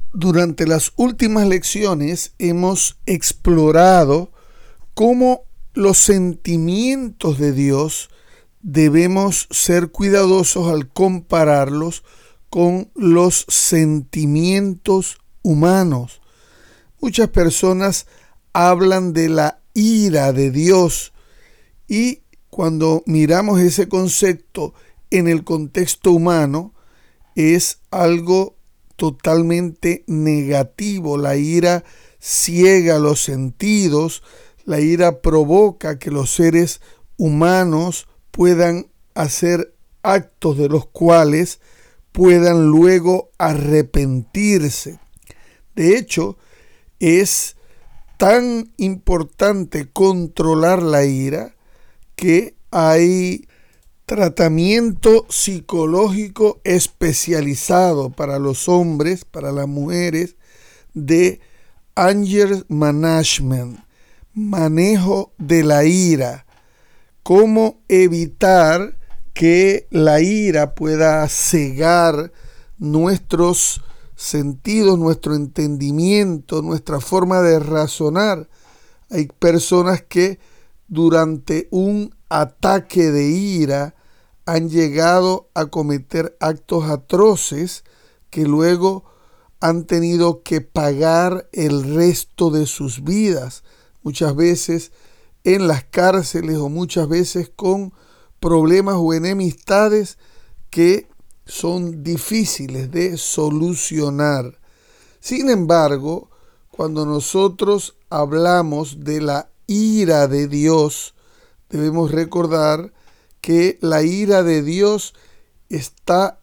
Durante las últimas lecciones hemos explorado cómo los sentimientos de Dios debemos ser cuidadosos al compararlos con los sentimientos humanos. Muchas personas hablan de la ira de Dios y cuando miramos ese concepto en el contexto humano es algo totalmente negativo. La ira ciega los sentidos, la ira provoca que los seres humanos puedan hacer actos de los cuales puedan luego arrepentirse. De hecho, es tan importante controlar la ira que hay tratamiento psicológico especializado para los hombres, para las mujeres, de anger management, manejo de la ira, cómo evitar que la ira pueda cegar nuestros sentidos, nuestro entendimiento, nuestra forma de razonar. Hay personas que durante un ataque de ira han llegado a cometer actos atroces que luego han tenido que pagar el resto de sus vidas, muchas veces en las cárceles o muchas veces con problemas o enemistades que son difíciles de solucionar. Sin embargo, cuando nosotros hablamos de la ira de Dios, debemos recordar que la ira de Dios está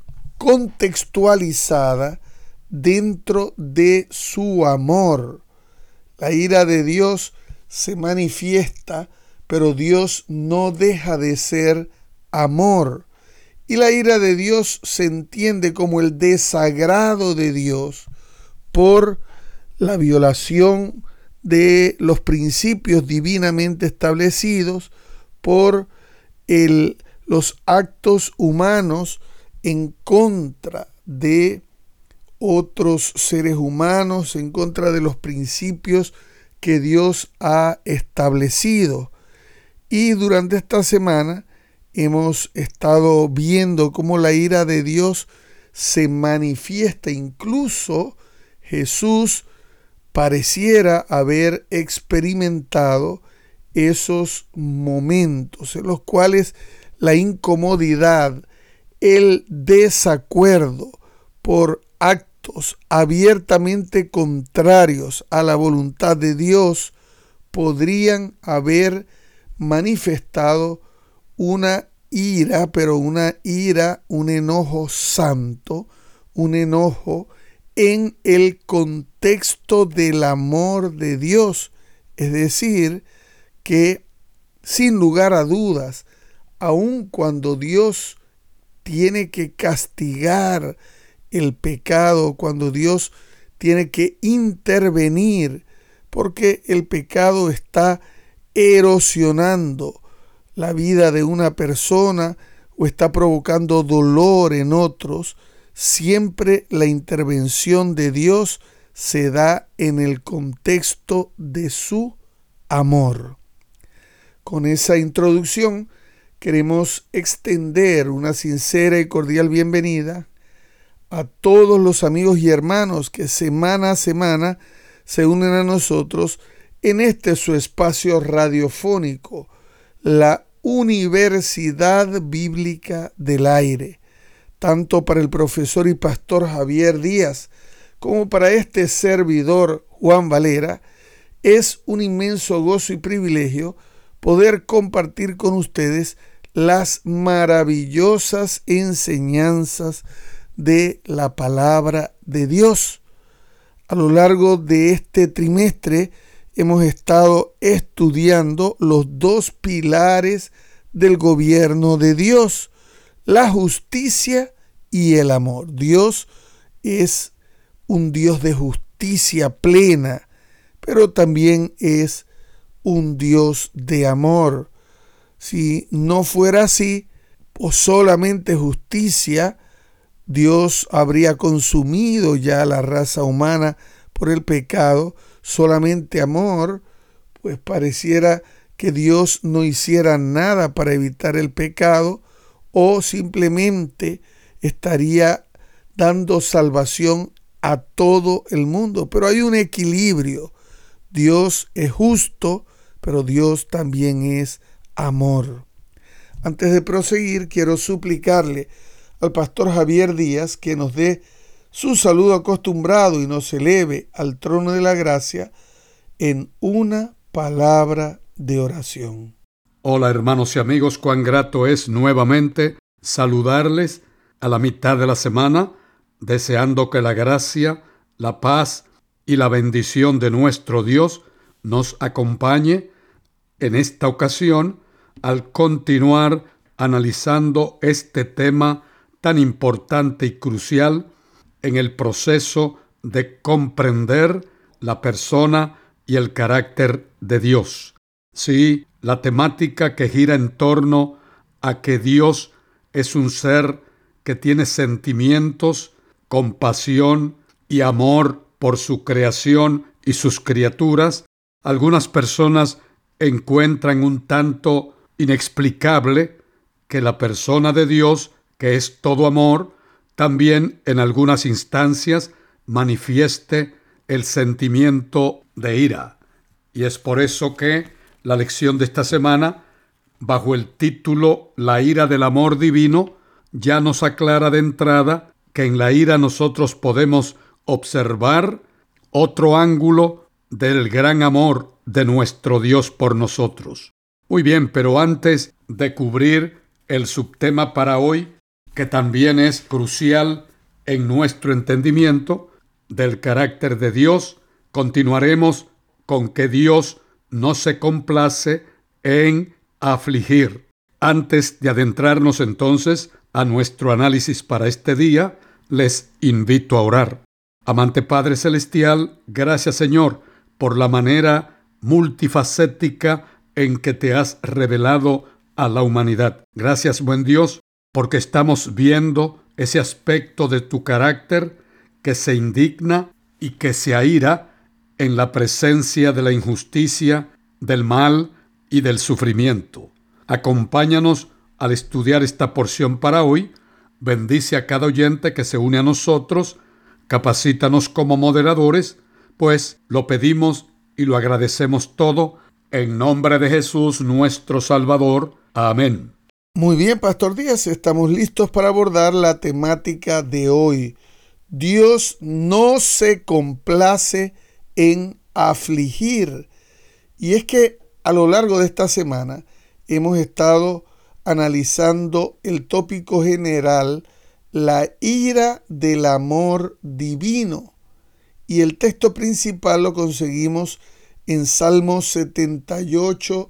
contextualizada dentro de su amor. La ira de Dios se manifiesta, pero Dios no deja de ser amor. Y la ira de Dios se entiende como el desagrado de Dios por la violación de los principios divinamente establecidos, por los actos humanos en contra de otros seres humanos, en contra de los principios que Dios ha establecido. Y durante esta semana hemos estado viendo cómo la ira de Dios se manifiesta. Incluso Jesús pareciera haber experimentado esos momentos en los cuales la incomodidad, el desacuerdo por actos abiertamente contrarios a la voluntad de Dios podrían haber manifestado una ira, pero una ira, un enojo santo, un enojo en el contexto del amor de Dios. Es decir, que sin lugar a dudas, aun cuando Dios tiene que castigar el pecado, cuando Dios tiene que intervenir, porque el pecado está erosionando la vida de una persona o está provocando dolor en otros, siempre la intervención de Dios se da en el contexto de su amor. Con esa introducción queremos extender una sincera y cordial bienvenida a todos los amigos y hermanos que semana a semana se unen a nosotros en este su espacio radiofónico, la Universidad Bíblica del Aire, tanto para el profesor y pastor Javier Díaz como para este servidor Juan Valera. Es un inmenso gozo y privilegio poder compartir con ustedes las maravillosas enseñanzas de la palabra de Dios. A lo largo de este trimestre hemos estado estudiando los dos pilares del gobierno de Dios, la justicia y el amor. Dios es un Dios de justicia plena, pero también es un Dios de amor. Si no fuera así, o solamente justicia, Dios habría consumido ya la raza humana por el pecado, solamente amor, pues pareciera que Dios no hiciera nada para evitar el pecado, o simplemente estaría dando salvación a todo el mundo. Pero hay un equilibrio. Dios es justo, pero Dios también es amor. Antes de proseguir, quiero suplicarle al pastor Javier Díaz que nos dé su saludo acostumbrado y nos eleve al trono de la gracia en una palabra de oración. Hola hermanos y amigos, cuán grato es nuevamente saludarles a la mitad de la semana, deseando que la gracia, la paz y la bendición de nuestro Dios nos acompañe en esta ocasión al continuar analizando este tema tan importante y crucial en el proceso de comprender la persona y el carácter de Dios. Sí, la temática que gira en torno a que Dios es un ser que tiene sentimientos, compasión y amor por su creación y sus criaturas, algunas personas encuentran un tanto inexplicable que la persona de Dios, que es todo amor, también en algunas instancias manifieste el sentimiento de ira. Y es por eso que la lección de esta semana, bajo el título La ira del amor divino, ya nos aclara de entrada que en la ira nosotros podemos observar otro ángulo del gran amor de nuestro Dios por nosotros. Muy bien, pero antes de cubrir el subtema para hoy, que también es crucial en nuestro entendimiento del carácter de Dios, continuaremos con que Dios no se complace en afligir. Antes de adentrarnos entonces a nuestro análisis para este día, les invito a orar. Amante Padre Celestial, gracias Señor por la manera multifacética en que te has revelado a la humanidad. Gracias, buen Dios, porque estamos viendo ese aspecto de tu carácter que se indigna y que se aira en la presencia de la injusticia, del mal y del sufrimiento. Acompáñanos al estudiar esta porción para hoy. Bendice a cada oyente que se une a nosotros. Capacítanos como moderadores, pues lo pedimos y lo agradecemos todo en nombre de Jesús nuestro Salvador. Amén. Muy bien, Pastor Díaz, estamos listos para abordar la temática de hoy. Dios no se complace en afligir. Y es que a lo largo de esta semana hemos estado analizando el tópico general, la ira del amor divino. Y el texto principal lo conseguimos en Salmos 78,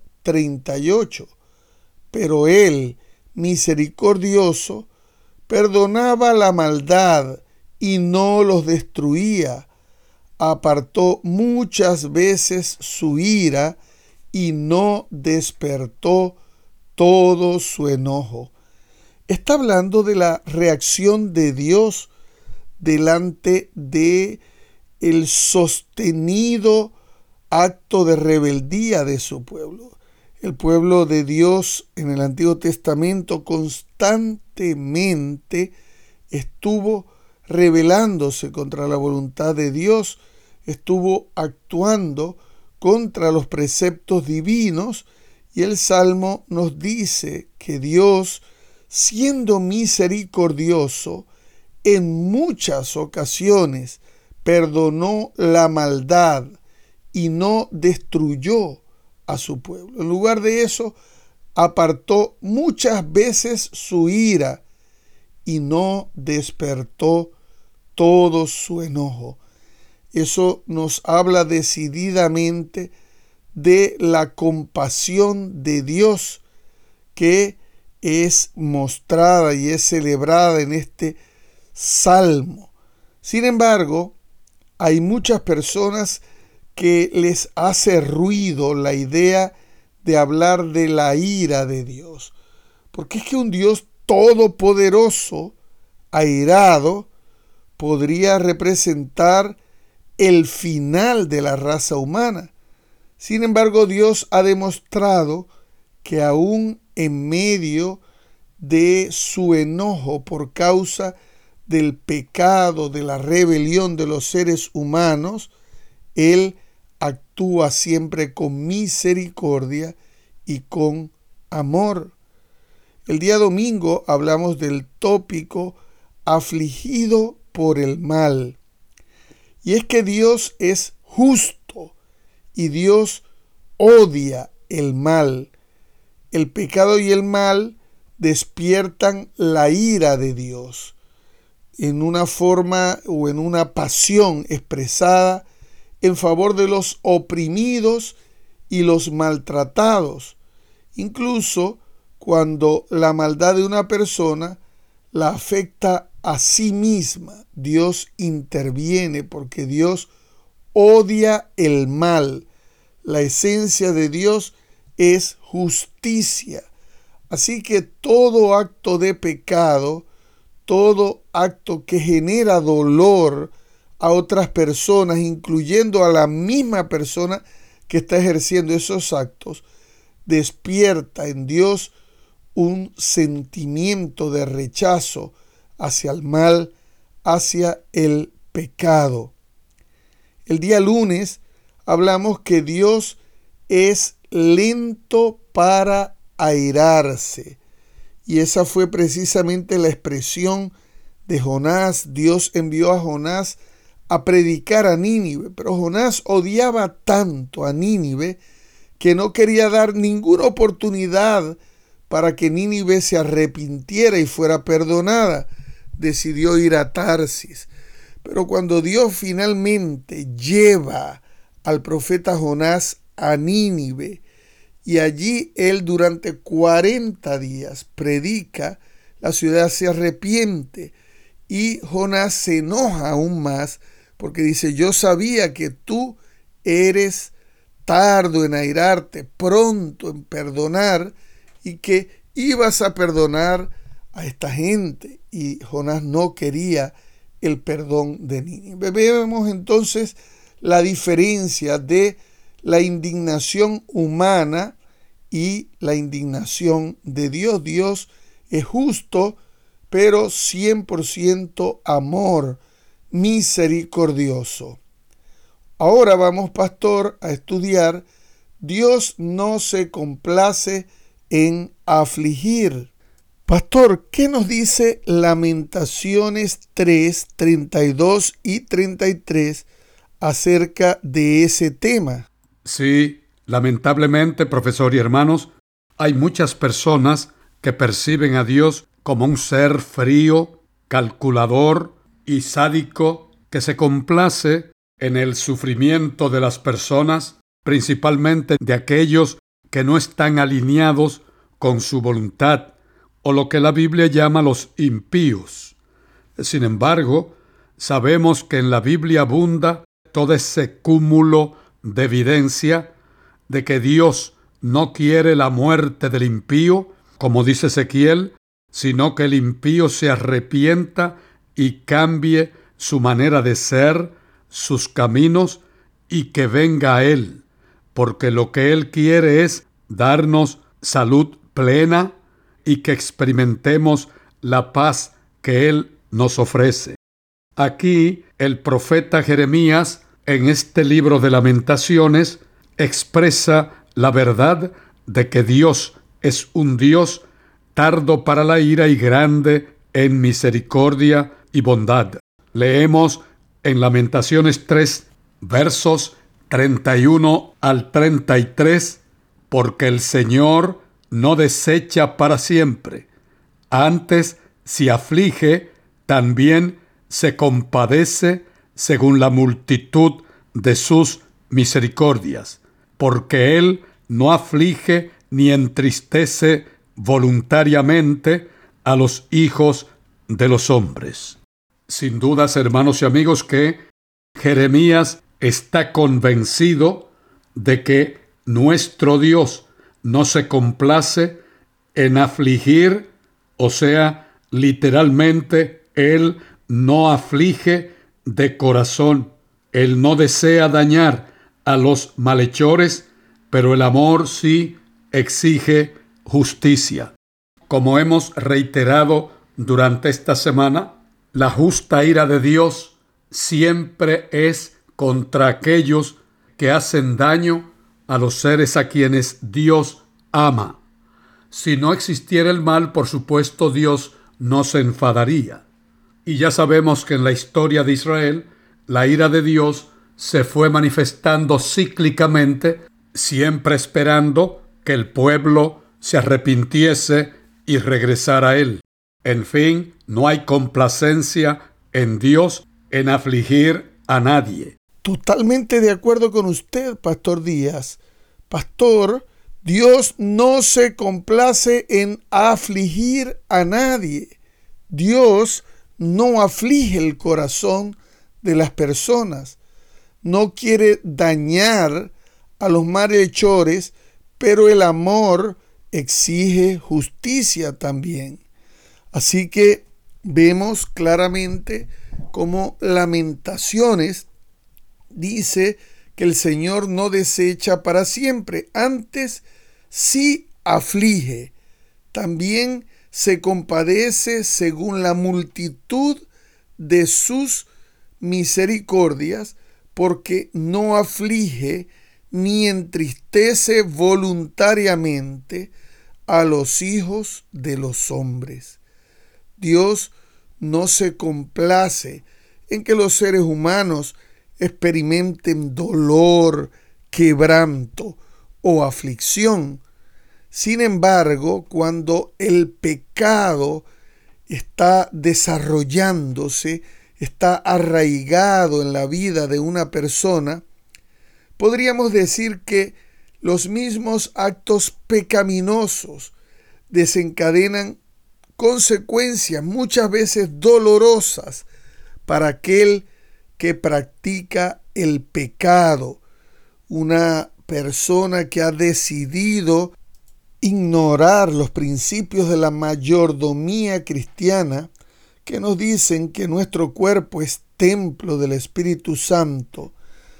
38. Pero Él, misericordioso, perdonaba la maldad y no los destruía. Apartó muchas veces su ira y no despertó todo su enojo. Está hablando de la reacción de Dios delante de el sostenido acto de rebeldía de su pueblo. El pueblo de Dios en el Antiguo Testamento constantemente estuvo rebelándose contra la voluntad de Dios, estuvo actuando contra los preceptos divinos, y el Salmo nos dice que Dios, siendo misericordioso, en muchas ocasiones perdonó la maldad y no destruyó a su pueblo. En lugar de eso, apartó muchas veces su ira y no despertó todo su enojo. Eso nos habla decididamente de la compasión de Dios que es mostrada y es celebrada en este salmo. Sin embargo, hay muchas personas que les hace ruido la idea de hablar de la ira de Dios, porque es que un Dios todopoderoso airado podría representar el final de la raza humana. Sin embargo, Dios ha demostrado que aún en medio de su enojo por causa del pecado, de la rebelión de los seres humanos, Él actúa siempre con misericordia y con amor. El día domingo hablamos del tópico afligido por el mal. Y es que Dios es justo y Dios odia el mal. El pecado y el mal despiertan la ira de Dios en una forma o en una pasión expresada en favor de los oprimidos y los maltratados. Incluso cuando la maldad de una persona la afecta a sí misma, Dios interviene porque Dios odia el mal. La esencia de Dios es justicia. Así que todo acto de pecado, todo acto que genera dolor a otras personas, incluyendo a la misma persona que está ejerciendo esos actos, despierta en Dios un sentimiento de rechazo hacia el mal, hacia el pecado. El día lunes hablamos que Dios es lento para airarse. Y esa fue precisamente la expresión de Jonás. Dios envió a Jonás a predicar a Nínive, pero Jonás odiaba tanto a Nínive que no quería dar ninguna oportunidad para que Nínive se arrepintiera y fuera perdonada. Decidió ir a Tarsis. Pero cuando Dios finalmente lleva al profeta Jonás a Nínive, y allí él durante 40 días predica, la ciudad se arrepiente y Jonás se enoja aún más porque dice: yo sabía que tú eres tardo en airarte, pronto en perdonar y que ibas a perdonar a esta gente. Y Jonás no quería el perdón de Nínive. Vemos entonces la diferencia de la indignación humana y la indignación de Dios. Dios es justo, pero 100% amor, misericordioso. Ahora vamos, pastor, a estudiar: Dios no se complace en afligir. Pastor, ¿qué nos dice Lamentaciones 3, 32 y 33 acerca de ese tema? Sí, lamentablemente, profesor y hermanos, hay muchas personas que perciben a Dios como un ser frío, calculador y sádico que se complace en el sufrimiento de las personas, principalmente de aquellos que no están alineados con su voluntad, o lo que la Biblia llama los impíos. Sin embargo, sabemos que en la Biblia abunda todo ese cúmulo de evidencia de que Dios no quiere la muerte del impío, como dice Ezequiel, sino que el impío se arrepienta y cambie su manera de ser, sus caminos, y que venga a Él, porque lo que Él quiere es darnos salud plena y que experimentemos la paz que Él nos ofrece. Aquí el profeta Jeremías, en este libro de Lamentaciones, expresa la verdad de que Dios es un Dios tardo para la ira y grande en misericordia y bondad. Leemos en Lamentaciones 3, versos 31 al 33, porque el Señor no desecha para siempre, antes si aflige, también se compadece según la multitud de sus misericordias, porque Él no aflige ni entristece voluntariamente a los hijos de los hombres. Sin dudas, hermanos y amigos, que Jeremías está convencido de que nuestro Dios no se complace en afligir, o sea, literalmente Él no aflige de corazón. Él no desea dañar a los malhechores, pero el amor sí exige justicia. Como hemos reiterado durante esta semana, la justa ira de Dios siempre es contra aquellos que hacen daño a los seres a quienes Dios ama. Si no existiera el mal, por supuesto, Dios no se enfadaría. Y ya sabemos que en la historia de Israel, la ira de Dios se fue manifestando cíclicamente, siempre esperando que el pueblo se arrepintiese y regresara a Él. En fin, no hay complacencia en Dios en afligir a nadie. Totalmente de acuerdo con usted, Pastor Díaz. Pastor, Dios no se complace en afligir a nadie. Dios no aflige el corazón de las personas. No quiere dañar a los malhechores, pero el amor exige justicia también. Así que vemos claramente cómo Lamentaciones dice que el Señor no desecha para siempre, antes sí aflige. También se compadece según la multitud de sus misericordias, porque no aflige ni entristece voluntariamente a los hijos de los hombres. Dios no se complace en que los seres humanos experimenten dolor, quebranto o aflicción. Sin embargo, cuando el pecado está desarrollándose, está arraigado en la vida de una persona, podríamos decir que los mismos actos pecaminosos desencadenan consecuencias muchas veces dolorosas para aquel que practica el pecado. Una persona que ha decidido ignorar los principios de la mayordomía cristiana, que nos dicen que nuestro cuerpo es templo del Espíritu Santo,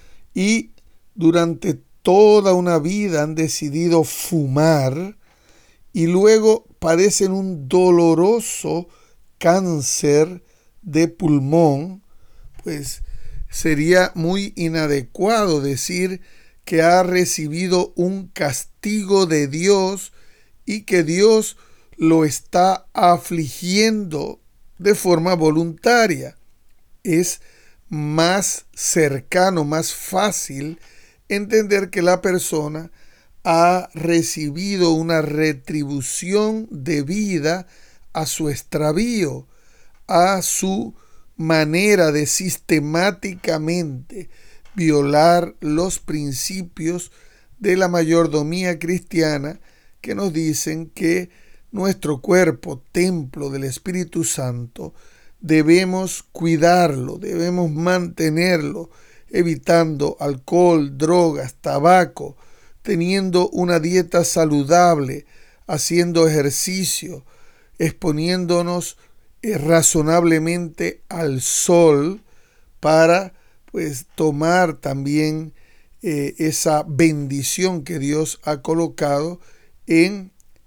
y durante toda una vida han decidido fumar y luego padecen un doloroso cáncer de pulmón, pues sería muy inadecuado decir que ha recibido un castigo de Dios y que Dios lo está afligiendo de forma voluntaria. Es más cercano, más fácil entender que la persona ha recibido una retribución debida a su extravío, a su manera de sistemáticamente violar los principios de la mayordomía cristiana, que nos dicen que nuestro cuerpo, templo del Espíritu Santo, debemos cuidarlo, debemos mantenerlo, evitando alcohol, drogas, tabaco, teniendo una dieta saludable, haciendo ejercicio, exponiéndonos razonablemente al sol para tomar también esa bendición que Dios ha colocado en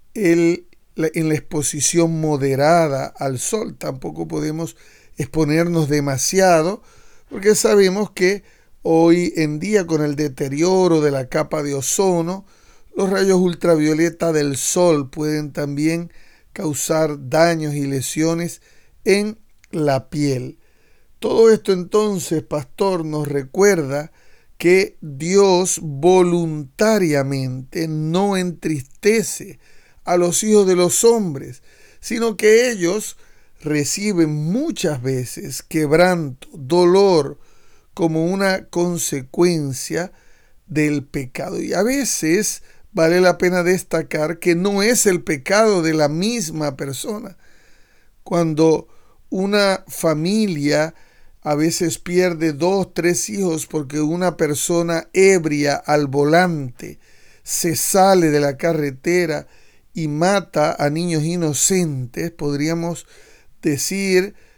la exposición moderada al sol. Tampoco podemos exponernos demasiado, porque sabemos que hoy en día, con el deterioro de la capa de ozono, los rayos ultravioleta del sol pueden también causar daños y lesiones en la piel. Todo esto entonces, pastor, nos recuerda que Dios voluntariamente no entristece a los hijos de los hombres, sino que ellos reciben muchas veces quebranto, dolor, como una consecuencia del pecado. Y a veces vale la pena destacar que no es el pecado de la misma persona. Cuando una familia a veces pierde 2, 3 hijos porque una persona ebria al volante se sale de la carretera y mata a niños inocentes, podríamos decir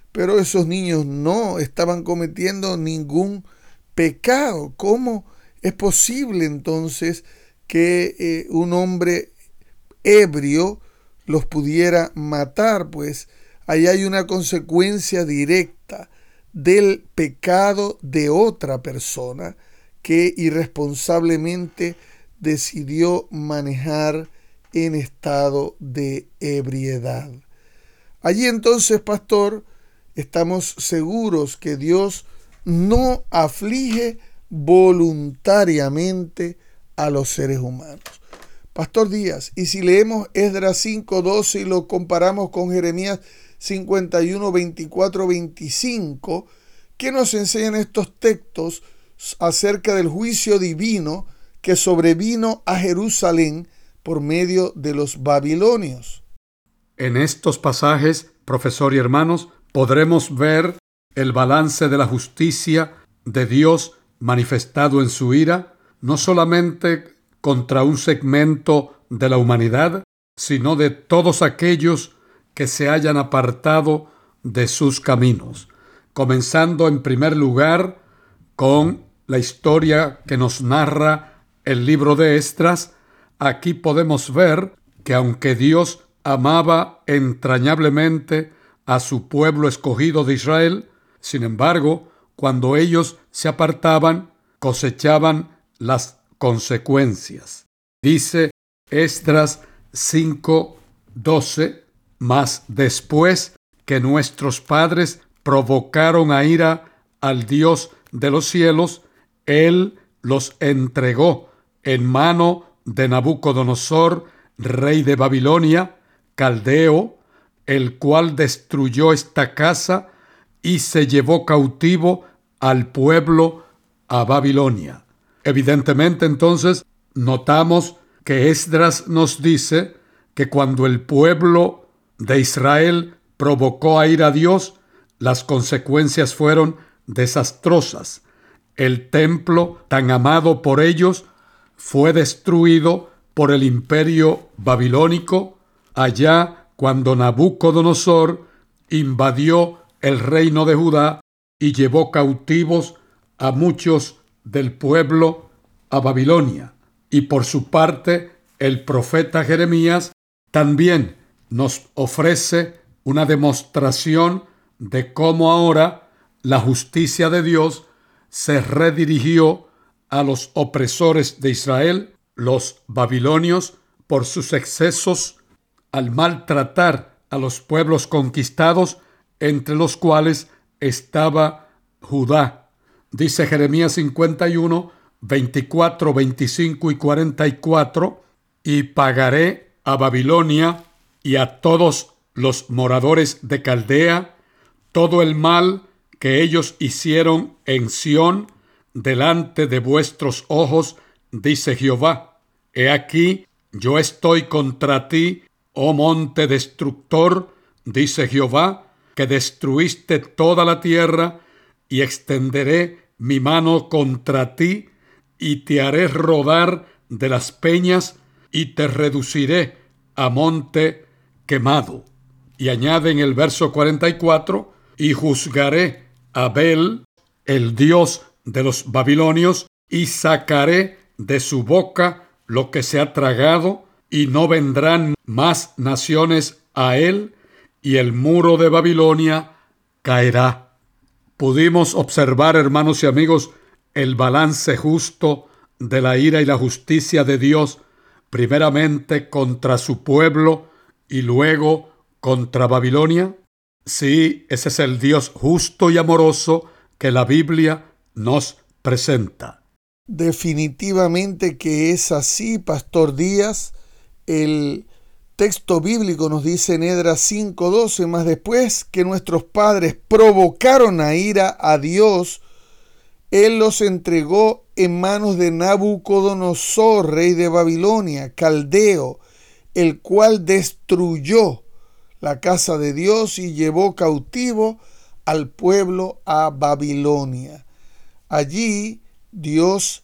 pero esos niños no estaban cometiendo ningún pecado. ¿Cómo es posible entonces que un hombre ebrio los pudiera matar? Pues ahí hay una consecuencia directa del pecado de otra persona que irresponsablemente decidió manejar en estado de ebriedad. Allí entonces, pastor, estamos seguros que Dios no aflige voluntariamente a los seres humanos. Pastor Díaz, y si leemos Esdras 5:12 y lo comparamos con Jeremías 51, 24, 25, ¿qué nos enseñan estos textos acerca del juicio divino que sobrevino a Jerusalén por medio de los babilonios? En estos pasajes, profesor y hermanos, podremos ver el balance de la justicia de Dios manifestado en su ira, no solamente contra un segmento de la humanidad, sino de todos aquellos que se hayan apartado de sus caminos. Comenzando en primer lugar con la historia que nos narra el libro de Esdras, aquí podemos ver que aunque Dios amaba entrañablemente a su pueblo escogido de Israel, sin embargo, cuando ellos se apartaban, cosechaban las consecuencias. Dice Esdras 5:12, mas después que nuestros padres provocaron a ira al Dios de los cielos, Él los entregó en mano de Nabucodonosor, rey de Babilonia, caldeo, el cual destruyó esta casa y se llevó cautivo al pueblo a Babilonia. Evidentemente, entonces, notamos que Esdras nos dice que cuando el pueblo de Israel provocó a ir a Dios, las consecuencias fueron desastrosas. El templo, tan amado por ellos, fue destruido por el imperio babilónico, allá cuando Nabucodonosor invadió el reino de Judá y llevó cautivos a muchos del pueblo a Babilonia. Y por su parte, el profeta Jeremías también nos ofrece una demostración de cómo ahora la justicia de Dios se redirigió a los opresores de Israel, los babilonios, por sus excesos al maltratar a los pueblos conquistados, entre los cuales estaba Judá. Dice Jeremías 51, 24, 25 y 44, y pagaré a Babilonia y a todos los moradores de Caldea todo el mal que ellos hicieron en Sión delante de vuestros ojos, dice Jehová. He aquí, yo estoy contra ti, oh monte destructor, dice Jehová, que destruiste toda la tierra, y extenderé mi mano contra ti, y te haré rodar de las peñas, y te reduciré a monte quemado. Y añade en el verso 44, y juzgaré a Bel, el dios de los babilonios, y sacaré de su boca lo que se ha tragado, y no vendrán más naciones a él, y el muro de Babilonia caerá. Pudimos observar, hermanos y amigos, el balance justo de la ira y la justicia de Dios, primeramente contra su pueblo y luego contra Babilonia. Sí, ese es el Dios justo y amoroso que la Biblia nos presenta. Definitivamente que es así, Pastor Díaz. El texto bíblico nos dice en Esdras 5:12, mas después que nuestros padres provocaron a ira a Dios, Él los entregó en manos de Nabucodonosor, rey de Babilonia, caldeo, el cual destruyó la casa de Dios y llevó cautivo al pueblo a Babilonia. Allí Dios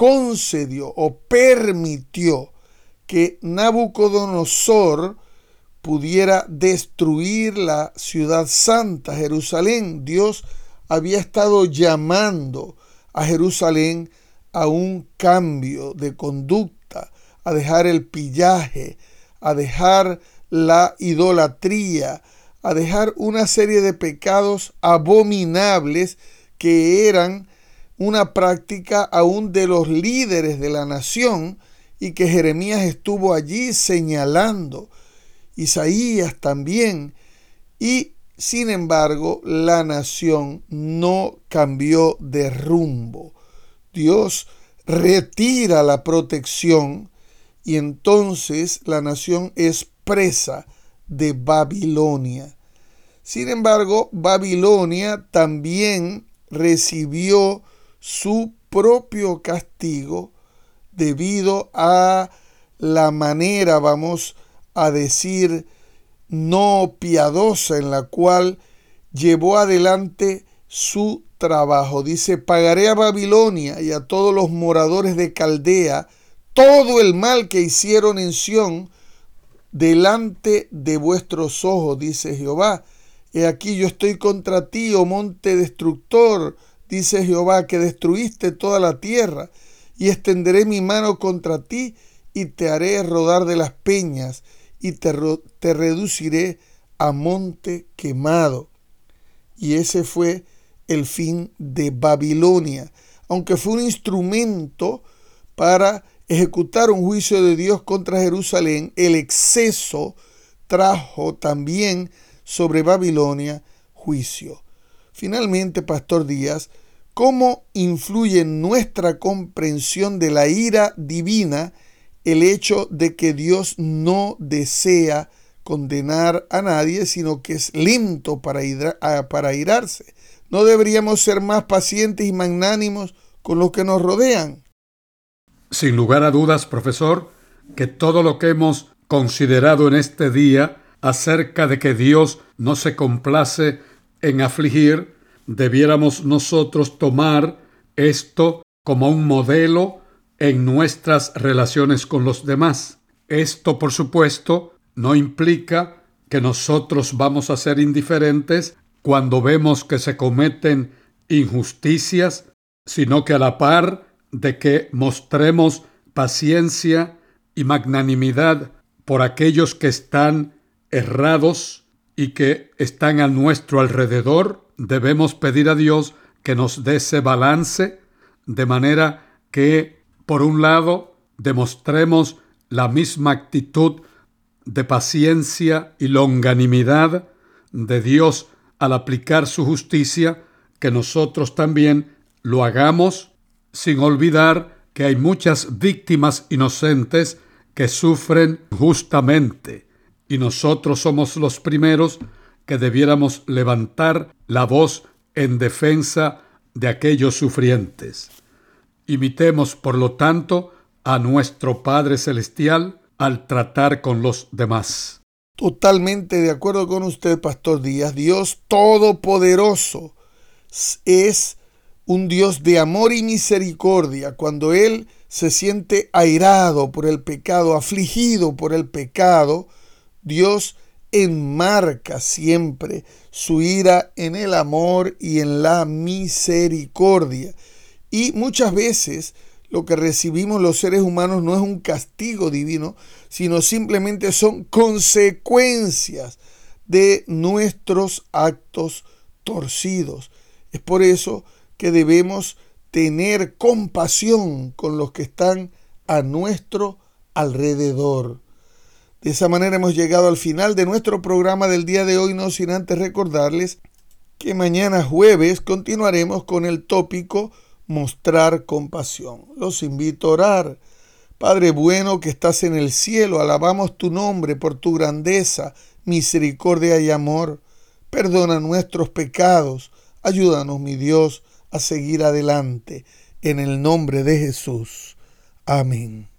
concedió o permitió que Nabucodonosor pudiera destruir la ciudad santa, Jerusalén. Dios había estado llamando a Jerusalén a un cambio de conducta, a dejar el pillaje, a dejar la idolatría, a dejar una serie de pecados abominables que eran una práctica aún de los líderes de la nación y que Jeremías estuvo allí señalando, Isaías también, y sin embargo la nación no cambió de rumbo. Dios retira la protección y entonces la nación es presa de Babilonia. Sin embargo, Babilonia también recibió su propio castigo debido a la manera, vamos a decir, no piadosa en la cual llevó adelante su trabajo. Dice: pagaré a Babilonia y a todos los moradores de Caldea todo el mal que hicieron en Sión delante de vuestros ojos, dice Jehová. He aquí yo estoy contra ti, oh monte destructor, dice Jehová, que destruiste toda la tierra, y extenderé mi mano contra ti y te haré rodar de las peñas y te reduciré a monte quemado. Y ese fue el fin de Babilonia, aunque fue un instrumento para ejecutar un juicio de Dios contra Jerusalén. El exceso trajo también sobre Babilonia juicio. Finalmente, Pastor Díaz, ¿cómo influye en nuestra comprensión de la ira divina el hecho de que Dios no desea condenar a nadie, sino que es lento para airarse? ¿No deberíamos ser más pacientes y magnánimos con los que nos rodean? Sin lugar a dudas, profesor, que todo lo que hemos considerado en este día acerca de que Dios no se complace en afligir, debiéramos nosotros tomar esto como un modelo en nuestras relaciones con los demás. Esto, por supuesto, no implica que nosotros vamos a ser indiferentes cuando vemos que se cometen injusticias, sino que a la par de que mostremos paciencia y magnanimidad por aquellos que están errados y que están a nuestro alrededor, debemos pedir a Dios que nos dé ese balance, de manera que, por un lado, demostremos la misma actitud de paciencia y longanimidad de Dios al aplicar su justicia, que nosotros también lo hagamos, sin olvidar que hay muchas víctimas inocentes que sufren justamente, y nosotros somos los primeros que debiéramos levantar la voz en defensa de aquellos sufrientes. Imitemos, por lo tanto, a nuestro Padre Celestial al tratar con los demás. Totalmente de acuerdo con usted, Pastor Díaz. Dios Todopoderoso es un Dios de amor y misericordia. Cuando Él se siente airado por el pecado, afligido por el pecado, Dios enmarca siempre su ira en el amor y en la misericordia. Y muchas veces lo que recibimos los seres humanos no es un castigo divino, sino simplemente son consecuencias de nuestros actos torcidos. Es por eso que debemos tener compasión con los que están a nuestro alrededor. De esa manera hemos llegado al final de nuestro programa del día de hoy, no sin antes recordarles que mañana jueves continuaremos con el tópico mostrar compasión. Los invito a orar. Padre bueno que estás en el cielo, alabamos tu nombre por tu grandeza, misericordia y amor. Perdona nuestros pecados. Ayúdanos, mi Dios, a seguir adelante. En el nombre de Jesús. Amén.